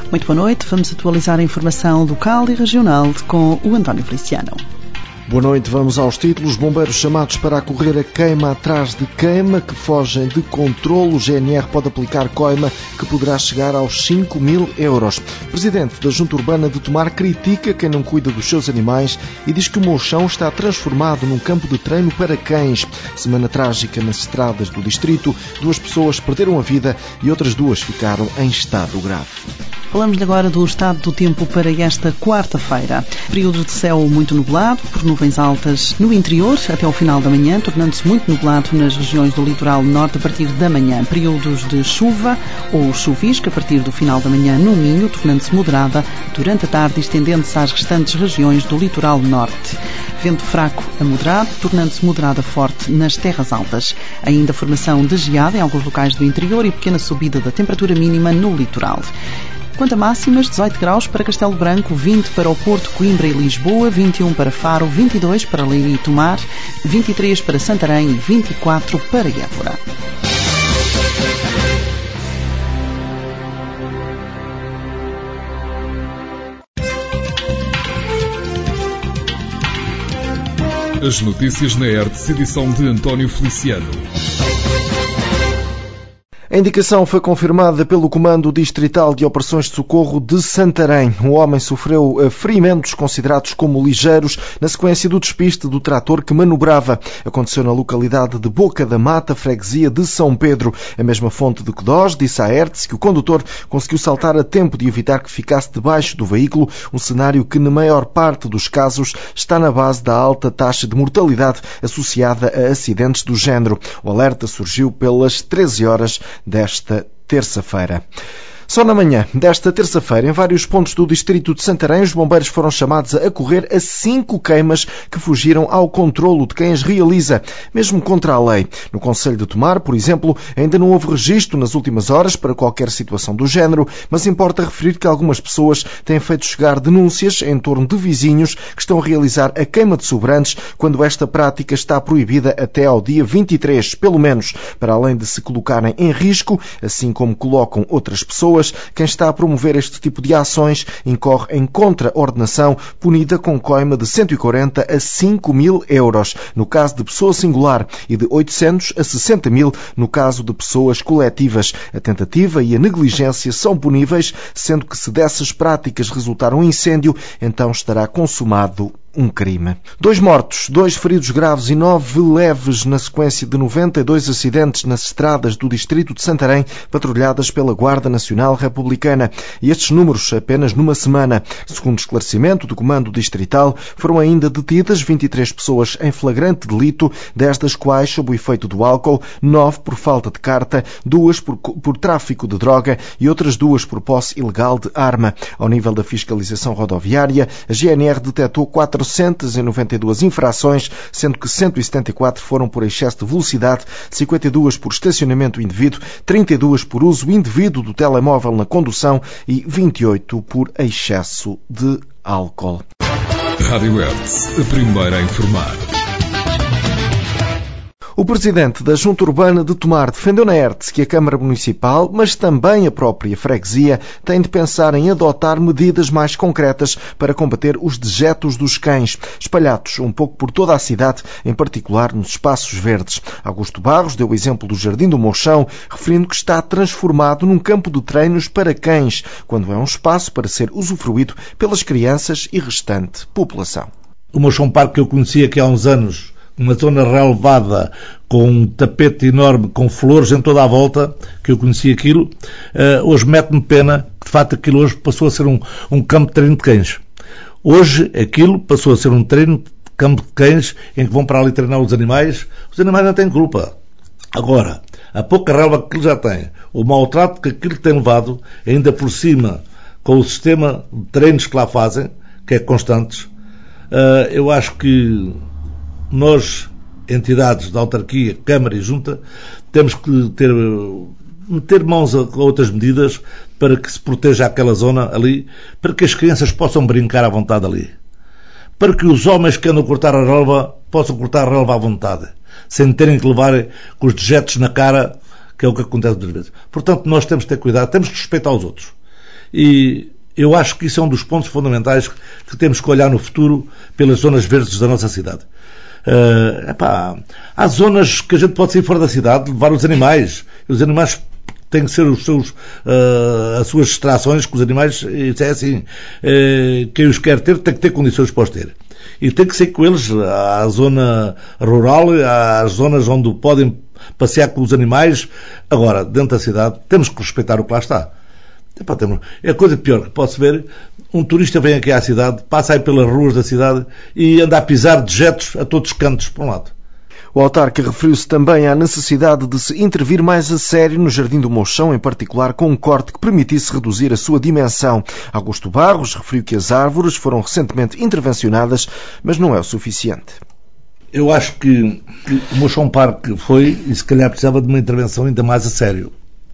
Muito boa noite, vamos atualizar a informação local e regional com o António Feliciano. Boa noite, vamos aos títulos. Bombeiros chamados para acorrer a queima atrás de queima que fogem de controle. O GNR pode aplicar coima que poderá chegar aos 5.000 euros. O presidente da Junta Urbana de Tomar critica quem não cuida dos seus animais e diz que o Mouchão está transformado num campo de treino para cães. Semana trágica nas estradas do distrito. 2 pessoas perderam a vida e outras 2 ficaram em estado grave. Falamos agora do estado do tempo para esta quarta-feira. Período de céu muito nublado, por nuvens altas no interior até ao final da manhã, tornando-se muito nublado nas regiões do litoral norte a partir da manhã. Períodos de chuva ou chuvisco a partir do final da manhã no Minho, tornando-se moderada durante a tarde e estendendo-se às restantes regiões do litoral norte. Vento fraco a moderado, tornando-se moderada forte nas terras altas. Ainda formação de geada em alguns locais do interior e pequena subida da temperatura mínima no litoral. Quanto a máximas, 18 graus para Castelo Branco, 20 para o Porto, Coimbra e Lisboa, 21 para Faro, 22 para Leiria e Tomar, 23 para Santarém e 24 para Évora. As notícias na ERTS, edição de António Feliciano. A indicação foi confirmada pelo Comando Distrital de Operações de Socorro de Santarém. O homem sofreu ferimentos considerados como ligeiros na sequência do despiste do trator que manobrava. Aconteceu na localidade de Boca da Mata, freguesia de São Pedro. A mesma fonte de Codós disse à ERTS que o condutor conseguiu saltar a tempo de evitar que ficasse debaixo do veículo, um cenário que na maior parte dos casos está na base da alta taxa de mortalidade associada a acidentes do género. O alerta surgiu pelas 13 horas desta terça-feira. Só na manhã desta terça-feira, em vários pontos do distrito de Santarém, os bombeiros foram chamados a acorrer a 5 queimas que fugiram ao controlo de quem as realiza, mesmo contra a lei. No concelho de Tomar, por exemplo, ainda não houve registro nas últimas horas para qualquer situação do género, mas importa referir que algumas pessoas têm feito chegar denúncias em torno de vizinhos que estão a realizar a queima de sobrantes quando esta prática está proibida até ao dia 23, pelo menos, para além de se colocarem em risco, assim como colocam outras pessoas. Quem está a promover este tipo de ações incorre em contraordenação, punida com coima de 140 a 5.000 euros, no caso de pessoa singular, e de 800 a 60.000 no caso de pessoas coletivas. A tentativa e a negligência são puníveis, sendo que se dessas práticas resultar um incêndio, então estará consumado um crime. 2 mortos, 2 feridos graves e 9 leves na sequência de 92 acidentes nas estradas do distrito de Santarém, patrulhadas pela Guarda Nacional Republicana. E estes números apenas numa semana. Segundo esclarecimento do Comando Distrital, foram ainda detidas 23 pessoas em flagrante delito, 10 das quais sob o efeito do álcool, 9 por falta de carta, 2 por tráfico de droga e outras 2 por posse ilegal de arma. Ao nível da fiscalização rodoviária, a GNR detectou 492 infrações, sendo que 174 foram por excesso de velocidade, 52 por estacionamento indevido, 32 por uso indevido do telemóvel na condução e 28 por excesso de álcool. Rádio ERTS, a primeira a informar. O presidente da Junta Urbana de Tomar defendeu na ERTS que a Câmara Municipal, mas também a própria freguesia, tem de pensar em adotar medidas mais concretas para combater os dejetos dos cães, espalhados um pouco por toda a cidade, em particular nos espaços verdes. Augusto Barros deu o exemplo do Jardim do Mouchão, referindo que está transformado num campo de treinos para cães, quando é um espaço para ser usufruído pelas crianças e restante população. O Mouchão Parque que eu conhecia aqui há uns anos, uma zona relevada com um tapete enorme, com flores em toda a volta, que eu conhecia aquilo, hoje mete-me pena que de facto aquilo hoje passou a ser um campo de treino de cães. Hoje aquilo passou a ser um campo de cães em que vão para ali treinar os animais não têm culpa. Agora, a pouca relva que aquilo já tem, o maltrato que aquilo tem levado, ainda por cima com o sistema de treinos que lá fazem, que é constantes, eu acho que nós, entidades da autarquia, Câmara e Junta, temos que meter mãos a outras medidas para que se proteja aquela zona ali, para que as crianças possam brincar à vontade ali. Para que os homens que andam a cortar a relva possam cortar a relva à vontade, sem terem que levar com os dejetos na cara, que é o que acontece muitas vezes. Portanto, nós temos que ter cuidado, temos que respeitar os outros. E eu acho que isso é um dos pontos fundamentais que temos que olhar no futuro pelas zonas verdes da nossa cidade. Há zonas que a gente pode sair fora da cidade, levar os animais. Os animais têm que ser as suas distrações com os animais, isso é assim. Quem os quer ter tem que ter condições para os ter. E tem que ser com eles à zona rural, às zonas onde podem passear com os animais. Agora, dentro da cidade, temos que respeitar o que lá está. É a coisa pior que posso ver. Um turista vem aqui à cidade, passa aí pelas ruas da cidade e anda a pisar dejetos a todos os cantos, por um lado. O autarca referiu-se também à necessidade de se intervir mais a sério no Jardim do Mouchão, em particular com um corte que permitisse reduzir a sua dimensão. Augusto Barros referiu que as árvores foram recentemente intervencionadas, mas não é o suficiente. Eu acho que o Mouchão Parque foi, e se calhar precisava de uma intervenção ainda mais a sério.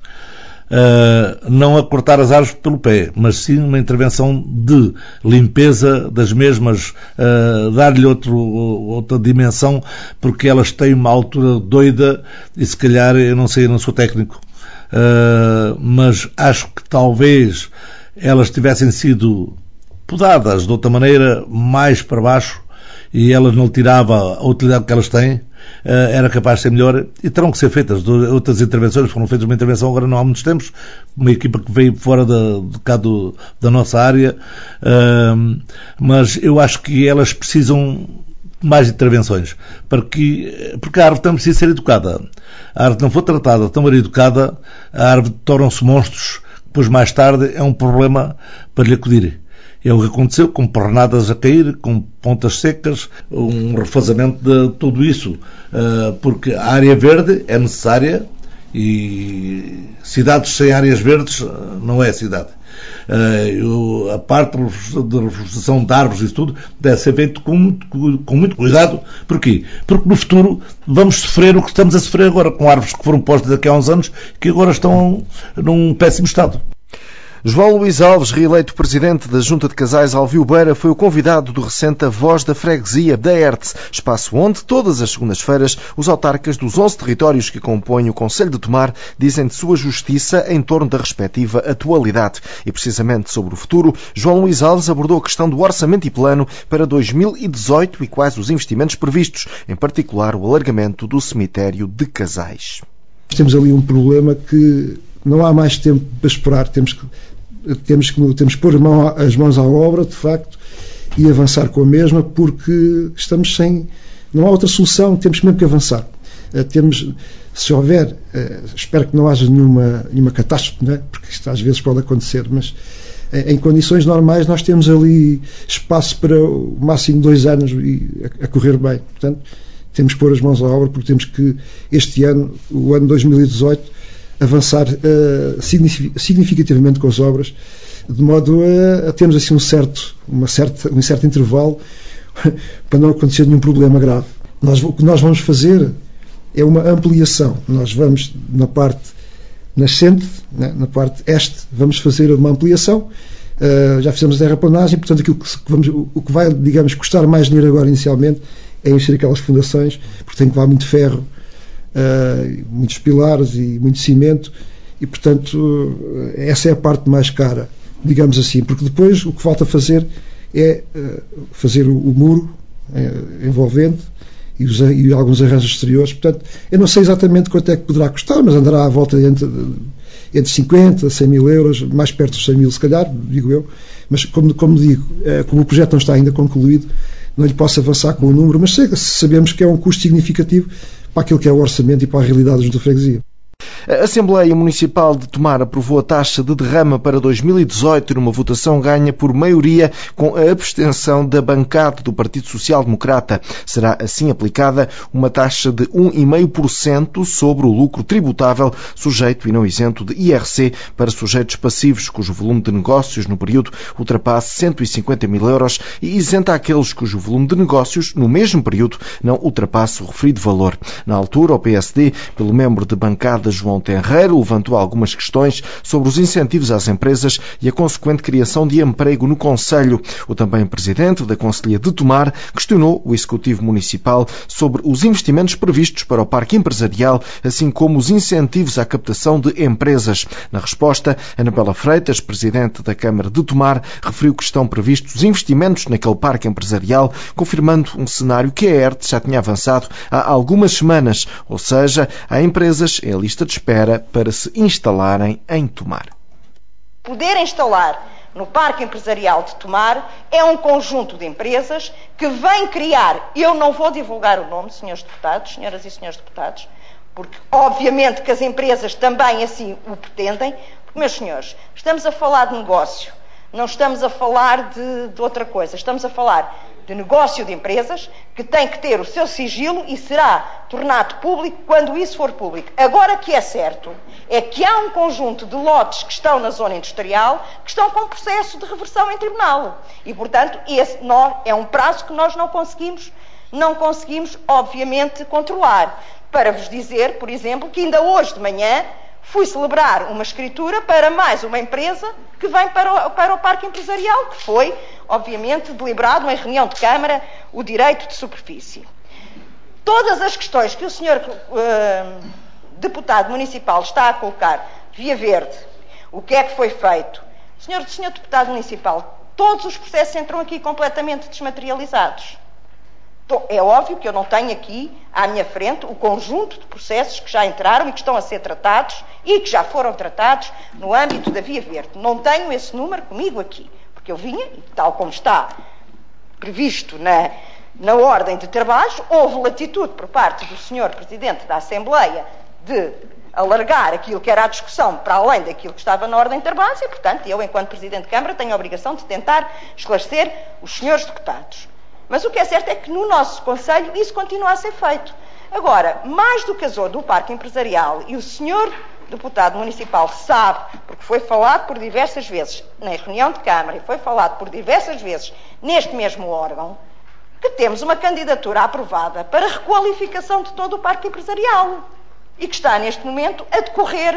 Não a cortar as árvores pelo pé, mas sim uma intervenção de limpeza das mesmas, dar-lhe outra dimensão, porque elas têm uma altura doida e se calhar, eu não sei, eu não sou técnico, mas acho que talvez elas tivessem sido podadas de outra maneira, mais para baixo, e elas não tirava a utilidade que elas têm. Era capaz de ser melhor e terão que ser feitas outras intervenções. Foram feitas uma intervenção agora não há muitos tempos, uma equipa que veio fora da nossa área, mas eu acho que elas precisam de mais intervenções, porque a árvore também precisa ser educada. A árvore não for tratada tão bem educada, a árvore tornam-se monstros, depois mais tarde é um problema para lhe acudir. É o que aconteceu, com pernadas a cair, com pontas secas, um refazamento de tudo isso, porque a área verde é necessária e cidades sem áreas verdes não é cidade. A parte de reflorestação de árvores e tudo deve ser feito com muito cuidado. Porquê? Porque no futuro vamos sofrer o que estamos a sofrer agora, com árvores que foram postas daqui a uns anos que agora estão num péssimo estado. João Luís Alves, reeleito presidente da Junta de Casais Alvio-Beira, foi o convidado do recente A Voz da Freguesia da ERTS, espaço onde, todas as segundas-feiras, os autarcas dos 11 territórios que compõem o Concelho de Tomar dizem de sua justiça em torno da respectiva atualidade. E precisamente sobre o futuro, João Luís Alves abordou a questão do orçamento e plano para 2018 e quais os investimentos previstos, em particular o alargamento do cemitério de Casais. Temos ali um problema que não há mais tempo para esperar, temos que pôr as mãos à obra, de facto, e avançar com a mesma, porque estamos não há outra solução, temos mesmo que avançar. Se houver, espero que não haja nenhuma catástrofe, não é? Porque isto às vezes pode acontecer, mas em condições normais nós temos ali espaço para o máximo 2 anos a correr bem. Portanto, temos que pôr as mãos à obra, porque temos que, este ano, o ano 2018, avançar significativamente com as obras, de modo a termos assim um certo intervalo para não acontecer nenhum problema grave. O que nós vamos fazer é uma ampliação. Nós vamos na parte nascente, na parte este, vamos fazer uma ampliação. Já fizemos a terraplanagem, portanto o que vai, digamos, custar mais dinheiro agora inicialmente é encher aquelas fundações, porque tem que levar muito ferro, muitos pilares e muito cimento, e portanto essa é a parte mais cara, digamos assim, porque depois o que falta fazer é fazer o muro envolvente e alguns arranjos exteriores. Portanto, eu não sei exatamente quanto é que poderá custar, mas andará à volta entre 50 a 100 mil euros, mais perto dos 100 mil se calhar, digo eu, mas como digo, como o projeto não está ainda concluído, não lhe posso avançar com o número, mas sabemos que é um custo significativo para aquilo que é o orçamento e para a realidade da freguesia. A Assembleia Municipal de Tomar aprovou a taxa de derrama para 2018 numa votação ganha por maioria com a abstenção da bancada do Partido Social Democrata. Será assim aplicada uma taxa de 1,5% sobre o lucro tributável sujeito e não isento de IRC para sujeitos passivos cujo volume de negócios no período ultrapasse 150 mil euros e isenta aqueles cujo volume de negócios no mesmo período não ultrapasse o referido valor. Na altura, o PSD, pelo membro de bancada João Tenreiro levantou algumas questões sobre os incentivos às empresas e a consequente criação de emprego no concelho. O também presidente da Conselhia de Tomar questionou o Executivo Municipal sobre os investimentos previstos para o parque empresarial, assim como os incentivos à captação de empresas. Na resposta, Anabela Freitas, presidente da Câmara de Tomar, referiu que estão previstos investimentos naquele parque empresarial, confirmando um cenário que a ERT já tinha avançado há algumas semanas, ou seja, há empresas em lista de espera para se instalarem em Tomar. Poder instalar no Parque Empresarial de Tomar é um conjunto de empresas que vem criar, eu não vou divulgar o nome, senhores deputados, senhoras e senhores deputados, porque obviamente que as empresas também assim o pretendem, porque, meus senhores, estamos a falar de negócio, não estamos a falar de outra coisa, estamos a falar de negócio de empresas que tem que ter o seu sigilo e será tornado público quando isso for público. Agora, o que é certo é que há um conjunto de lotes que estão na zona industrial que estão com processo de reversão em tribunal. E, portanto, esse é um prazo que nós não conseguimos, obviamente, controlar. Para vos dizer, por exemplo, que ainda hoje de manhã fui celebrar uma escritura para mais uma empresa que vem para o Parque Empresarial, que foi, obviamente, deliberado em reunião de Câmara, o direito de superfície. Todas as questões que o senhor deputado municipal está a colocar, Via Verde, o que é que foi feito? Senhor deputado municipal, todos os processos entram aqui completamente desmaterializados. É óbvio que eu não tenho aqui à minha frente o conjunto de processos que já entraram e que estão a ser tratados e que já foram tratados no âmbito da Via Verde. Não tenho esse número comigo aqui, porque eu vinha, e tal como está previsto na ordem de trabalhos, houve latitude por parte do Sr. Presidente da Assembleia de alargar aquilo que era a discussão para além daquilo que estava na ordem de trabalhos e, portanto, eu, enquanto Presidente de Câmara, tenho a obrigação de tentar esclarecer os senhores deputados. Mas o que é certo é que no nosso Conselho isso continua a ser feito. Agora, mais do que a zona do Parque Empresarial, e o senhor deputado municipal sabe, porque foi falado por diversas vezes na reunião de Câmara e foi falado por diversas vezes neste mesmo órgão, que temos uma candidatura aprovada para requalificação de todo o Parque Empresarial e que está neste momento a decorrer,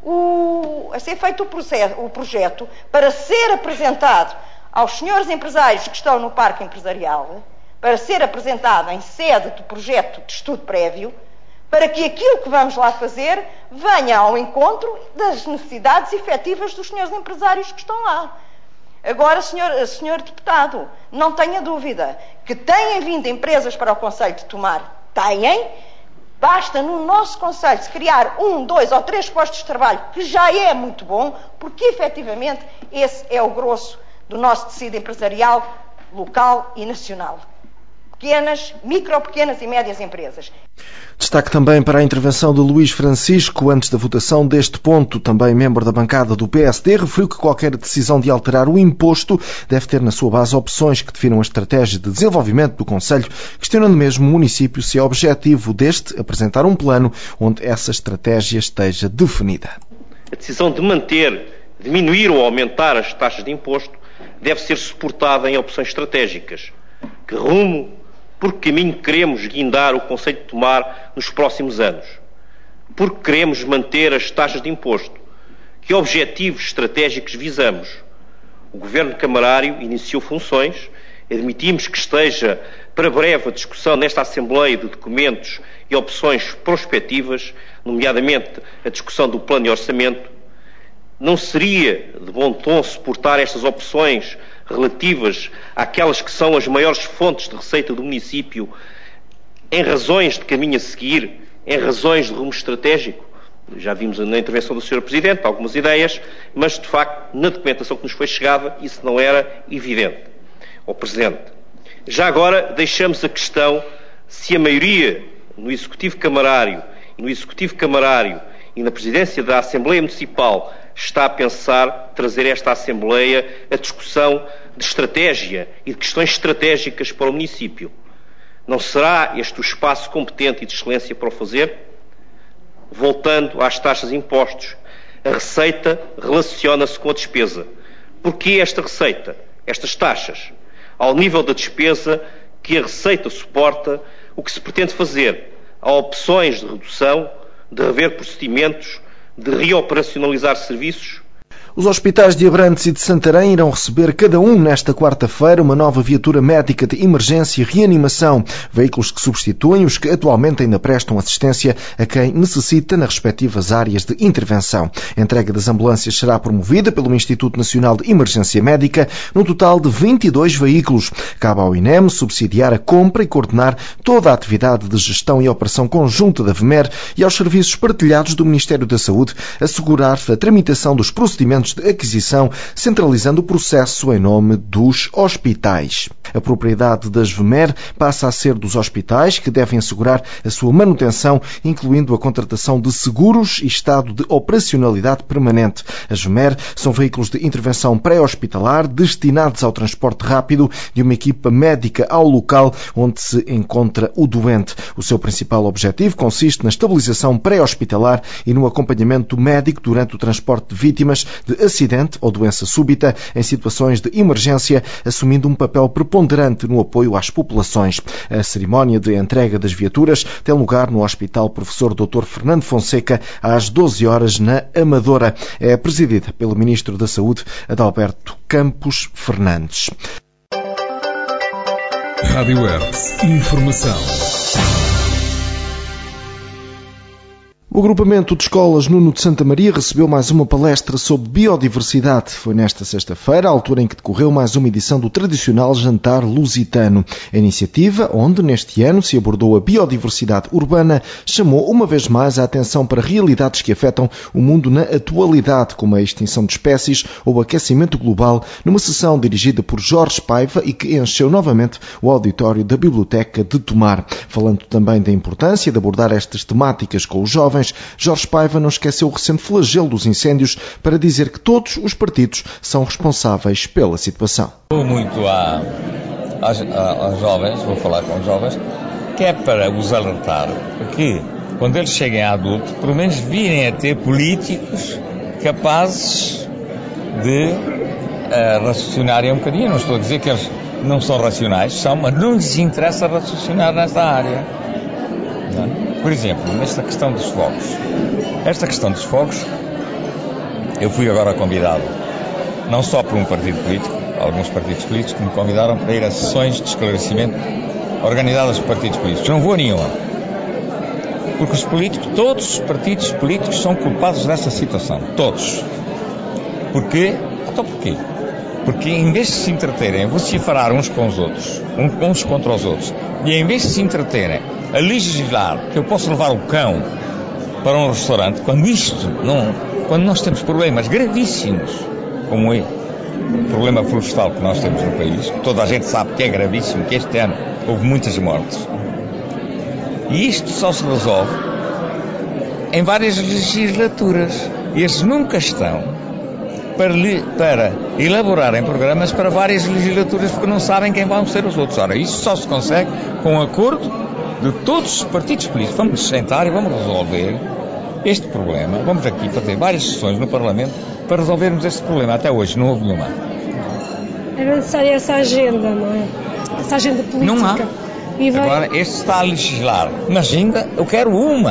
a ser feito o projeto para ser apresentado aos senhores empresários que estão no Parque Empresarial, para ser apresentado em sede de projeto de estudo prévio, para que aquilo que vamos lá fazer venha ao encontro das necessidades efetivas dos senhores empresários que estão lá. Agora, senhor deputado, não tenha dúvida que têm vindo empresas para o Concelho de Tomar. Têm. Basta no nosso Concelho se criar 1, 2 ou 3 postos de trabalho, que já é muito bom, porque efetivamente esse é o grosso do nosso tecido empresarial local e nacional. Pequenas e médias empresas. Destaque também para a intervenção de Luís Francisco antes da votação deste ponto. Também membro da bancada do PSD, referiu que qualquer decisão de alterar o imposto deve ter na sua base opções que definam a estratégia de desenvolvimento do concelho, questionando mesmo o município se é objetivo deste apresentar um plano onde essa estratégia esteja definida. A decisão de manter, diminuir ou aumentar as taxas de imposto deve ser suportada em opções estratégicas. Que rumo, por que caminho queremos guindar o Concelho de Tomar nos próximos anos? Porque queremos manter as taxas de imposto? Que objetivos estratégicos visamos? O Governo Camarário iniciou funções, admitimos que esteja para breve a discussão nesta Assembleia de documentos e opções prospectivas, nomeadamente a discussão do Plano de Orçamento. Não seria de bom tom suportar estas opções relativas àquelas que são as maiores fontes de receita do município em razões de caminho a seguir, em razões de rumo estratégico? Já vimos na intervenção do Sr. Presidente algumas ideias, mas de facto na documentação que nos foi chegada isso não era evidente ou presente. Já agora deixamos a questão se a maioria no Executivo Camarário e na Presidência da Assembleia Municipal está a pensar trazer esta Assembleia a discussão de estratégia e de questões estratégicas para o município. Não será este o espaço competente e de excelência para o fazer? Voltando às taxas de impostos, a receita relaciona-se com a despesa. Porquê esta receita? Estas taxas? Ao nível da despesa que a receita suporta, o que se pretende fazer? Há opções de redução de rever procedimentos, de reoperacionalizar serviços. Os hospitais de Abrantes e de Santarém irão receber cada um nesta quarta-feira uma nova viatura médica de emergência e reanimação, veículos que substituem os que atualmente ainda prestam assistência a quem necessita nas respectivas áreas de intervenção. A entrega das ambulâncias será promovida pelo Instituto Nacional de Emergência Médica, no total de 22 veículos. Cabe ao INEM subsidiar a compra e coordenar toda a atividade de gestão e operação conjunta da VMER e aos serviços partilhados do Ministério da Saúde assegurar a tramitação dos procedimentos de aquisição, centralizando o processo em nome dos hospitais. A propriedade das VMER passa a ser dos hospitais, que devem assegurar a sua manutenção, incluindo a contratação de seguros e estado de operacionalidade permanente. As VMER são veículos de intervenção pré-hospitalar destinados ao transporte rápido de uma equipa médica ao local onde se encontra o doente. O seu principal objetivo consiste na estabilização pré-hospitalar e no acompanhamento médico durante o transporte de vítimas de acidente ou doença súbita em situações de emergência, assumindo um papel preponderante no apoio às populações. A cerimónia de entrega das viaturas tem lugar no Hospital Professor Dr. Fernando Fonseca às 12 horas na Amadora. É presidida pelo Ministro da Saúde, Adalberto Campos Fernandes. Rádio Hertz. Informação. O agrupamento de escolas Nuno de Santa Maria recebeu mais uma palestra sobre biodiversidade. Foi nesta sexta-feira, a altura em que decorreu mais uma edição do tradicional jantar lusitano. A iniciativa, onde neste ano se abordou a biodiversidade urbana, chamou uma vez mais a atenção para realidades que afetam o mundo na atualidade, como a extinção de espécies ou o aquecimento global, numa sessão dirigida por Jorge Paiva e que encheu novamente o auditório da Biblioteca de Tomar. Falando também da importância de abordar estas temáticas com os jovens, Jorge Paiva não esqueceu o recente flagelo dos incêndios para dizer que todos os partidos são responsáveis pela situação. Vou muito aos jovens, vou falar com os jovens, que é para os alertar que, quando eles cheguem a adulto, pelo menos virem a ter políticos capazes de raciocinarem um bocadinho. Não estou a dizer que eles não são racionais, são, mas não lhes interessa raciocinar nesta área. Não? Por exemplo, nesta questão dos fogos. Esta questão dos fogos, eu fui agora convidado, não só por um partido político, alguns partidos políticos que me convidaram para ir a sessões de esclarecimento organizadas por partidos políticos. Não vou a nenhuma. Porque os políticos, todos os partidos políticos são culpados dessa situação. Todos. Porquê? Então porquê? Porque em vez de se entreterem a vociferar uns com os outros, uns contra os outros, e em vez de se entreterem a legislar que eu posso levar o cão para um restaurante, quando nós temos problemas gravíssimos, como o problema florestal que nós temos no país, que toda a gente sabe que é gravíssimo, que este ano houve muitas mortes, e isto só se resolve em várias legislaturas, e esses nunca estão para elaborarem programas para várias legislaturas, porque não sabem quem vão ser os outros. Ora, isso só se consegue com um acordo de todos os partidos políticos. Vamos nos sentar e vamos resolver este problema. Vamos aqui fazer várias sessões no Parlamento para resolvermos este problema. Até hoje não houve nenhuma. Era necessária essa agenda, não é? Essa agenda política. Não há. Agora, este está a legislar. Mas ainda, eu quero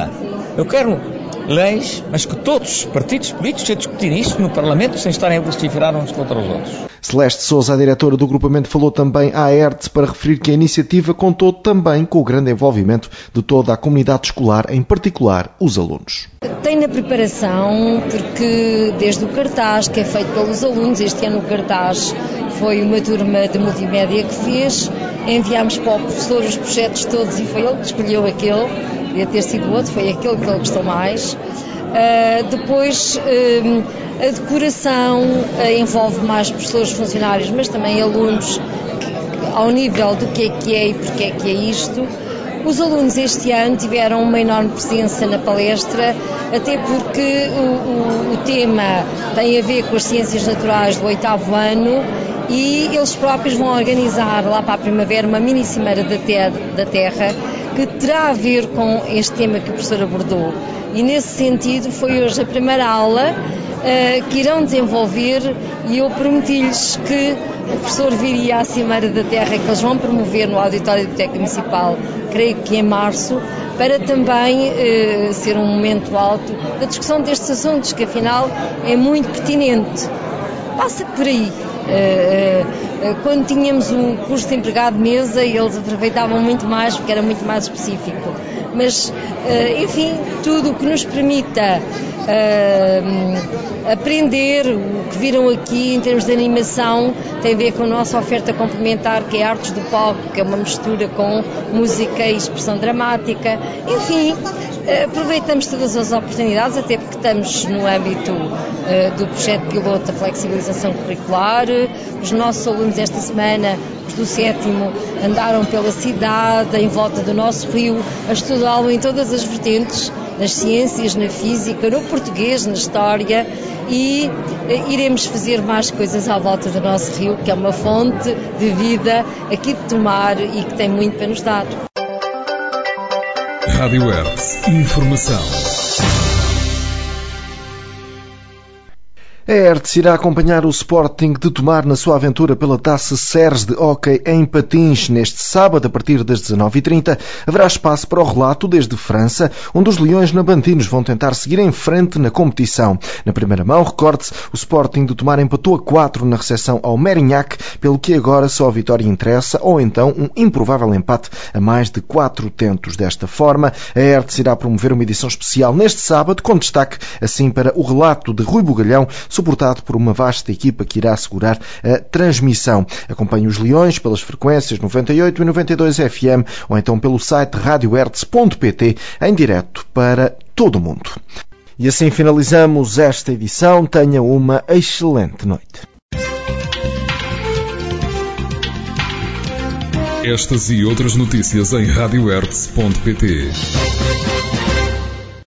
leis, mas que todos os partidos políticos a discutirem isso no Parlamento sem estarem a vociferar uns contra os outros. Celeste Sousa, a diretora do agrupamento, falou também à Hertz para referir que a iniciativa contou também com o grande envolvimento de toda a comunidade escolar, em particular os alunos. Tem na preparação, porque desde o cartaz que é feito pelos alunos, este ano o cartaz foi uma turma de multimédia que fez, enviámos para o professor os projetos todos e foi ele que escolheu aquele, devia ter sido outro, foi aquele que ele gostou mais. Depois a decoração envolve mais professores, funcionários, mas também alunos ao nível do que é e porque é que é isto. Os alunos este ano tiveram uma enorme presença na palestra, até porque o tema tem a ver com as ciências naturais do 8º ano e eles próprios vão organizar lá para a primavera uma mini cimeira da Terra que terá a ver com este tema que o professor abordou. E nesse sentido foi hoje a primeira aula que irão desenvolver e eu prometi-lhes que o professor viria à Cimeira da Terra que eles vão promover no Auditório da Biblioteca Municipal, creio que em março, para também ser um momento alto da discussão destes assuntos, que afinal é muito pertinente. Passa por aí. Quando tínhamos o curso de empregado de mesa, eles aproveitavam muito mais, porque era muito mais específico. Mas, enfim, tudo o que nos permita aprender, o que viram aqui em termos de animação, tem a ver com a nossa oferta complementar, que é Artes do Palco, que é uma mistura com música e expressão dramática. Enfim, aproveitamos todas as oportunidades, até porque estamos no âmbito do projeto piloto da flexibilização curricular. Os nossos alunos esta semana, os do 7º, andaram pela cidade, em volta do nosso rio, a estudá-lo em todas as vertentes, nas ciências, na física, no português, na história, e iremos fazer mais coisas à volta do nosso rio, que é uma fonte de vida aqui de Tomar e que tem muito para nos dar. Rádio Hertz. Informação. A Hertz irá acompanhar o Sporting de Tomar na sua aventura pela Taça Ceres de Hóquei em patins. Neste sábado, a partir das 19h30, haverá espaço para o relato desde França, onde os Leões nabantinos vão tentar seguir em frente na competição. Na primeira mão, recorde-se, o Sporting de Tomar empatou a 4 na recepção ao Mérignac, pelo que agora só a vitória interessa, ou então um improvável empate a mais de 4 tentos. Desta forma, a Hertz irá promover uma edição especial neste sábado, com destaque assim para o relato de Rui Bugalhão, suportado por uma vasta equipa que irá assegurar a transmissão. Acompanhe os Leões pelas frequências 98 e 92 FM ou então pelo site radiohertz.pt em direto para todo o mundo. E assim finalizamos esta edição. Tenha uma excelente noite. Estas e outras notícias em radiohertz.pt.